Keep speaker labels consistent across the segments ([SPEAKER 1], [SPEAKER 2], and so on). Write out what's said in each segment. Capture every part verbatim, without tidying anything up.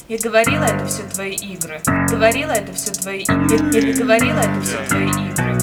[SPEAKER 1] Я говорила, это все твои игры. Говорила, это все твои игры. Я говорила, это все твои игры.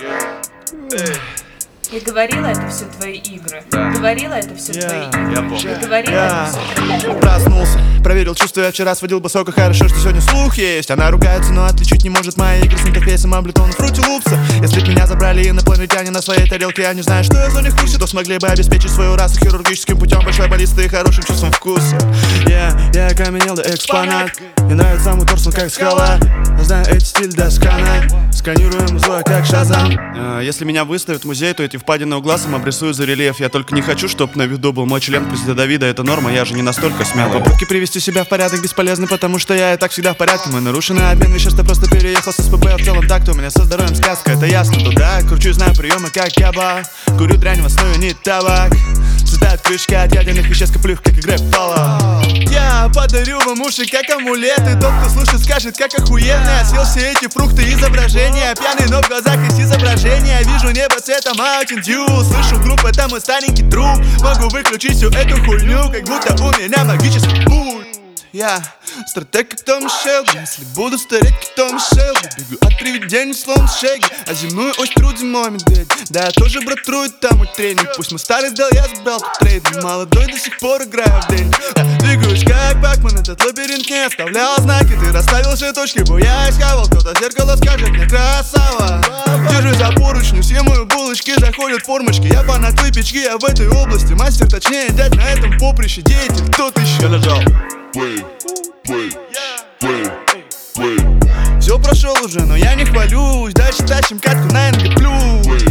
[SPEAKER 1] Я говорила, это все твои игры. Говорила, это все твои игры. Я говорила, это все твои игры.
[SPEAKER 2] Проснулся, проверил чувства, я вчера сводил босок, и хорошо, что сегодня слух есть. Она ругается, но отличить не может мои игры с интерфейсом облитон фрути лупса. Если б меня забрали инопланетяне на своей тарелке, я не знаю, что я за них в курсе, то смогли бы обеспечить свою расу хирургическим путем большой баллисты и хорошим чувством вкуса. Я, я окаменел да экспонат. Мне нравится самый торс, как скала. Я знаю эти стиль досконально. Сканируем злое, как Шазам. Если меня выставят в музей, то эти впадины угласом обрисую за рельеф. Я только не хочу, чтоб на виду был мой член президента Давида. Это норма, я же не настолько смелый. Попытки привести себя в порядок бесполезны, потому что я и так всегда в порядке. Мой нарушенный обмен веществ, я просто переехал с СПБ. В целом так-то у меня со здоровьем сказка, это ясно. Туда кручу, знаю приемы, как яба. Курю дрянь, в основе не табак. Цветают крышки от ядерных веществ, коплю их, как игры в поло. Я подарю вам уши, как амулеты. Тот, кто слушает, скажет, как охуенно. Я съел все эти фрукты изображения. Пьяный, но в глазах есть изображение. Вижу небо цвета Mountain Dew. Слышу группу, это мой старенький друг. Могу выключить всю эту хуйню, как будто у меня магический пульт. Я стратег, как Том Шелби. Если буду стареть, как Том Шелби, бегу от привидений, словно Шеги. А земную ось тру зимой медведь. Да, я тоже, брат, трует там мой тренинг. Пусть мой старый сдал, я сбрал тут трейдинг. Молодой до сих пор играю в день. Я двигаюсь как Пакман, этот лабиринт не оставлял знаки. Ты расставил все точки, бо я искавал. Кто-то в зеркало скажет мне красава. Держи за поручни, все мои булочки заходят в формочки. Я фанат выпечки, я в этой области мастер, точнее дядь на этом поприще. Деятель, кто-то еще лежал.
[SPEAKER 3] Play, play, play, play.
[SPEAKER 2] Все прошел уже, но я не хвалюсь. Дальше тащим катку на эн гэ плюс.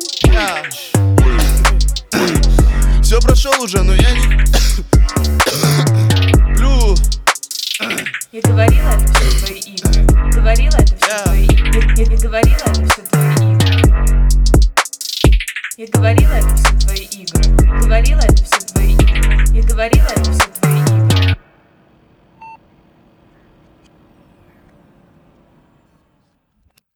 [SPEAKER 2] Все прошел уже, но я не плюс.
[SPEAKER 1] Я говорила, это все твои игры. Говорила, это все твои игры. Я говорила, это все твои игры. Я говорила, это все твои игры. Говорила, это все твои игры. Я говорила, это все